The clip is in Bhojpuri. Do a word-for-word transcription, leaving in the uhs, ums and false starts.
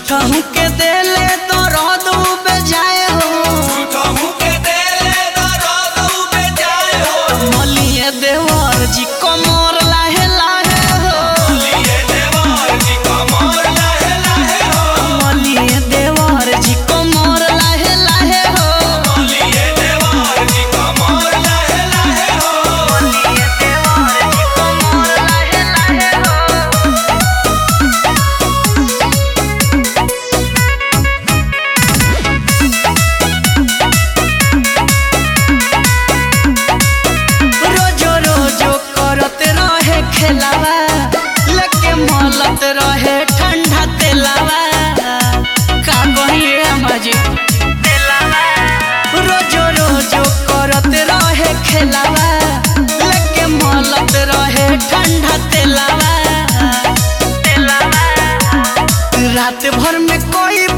झूठहू के देले तो रद उबे जाए हो झूठहू के देले तो रद उबे जाए हो मलिए देवर जी कमर लाहे लाहे हो मलिए देवर जी कमर लाहे लाहे हो मलिए देवर जी कमर लाहे लाहे हो मलिए देवर जी कमर लाहे लाहे हो मलिए देवर जी कमर लाहे लाहे हो रोजो रोजो करत रहे खेलावा लेके मलत रहे ठंडा तेलावा का कहिए मजी तेलावा रोजो रोजो करत रहे खेलावा लेके मलत रहे ठंडा तेलावा तेलावा रात भर में कोई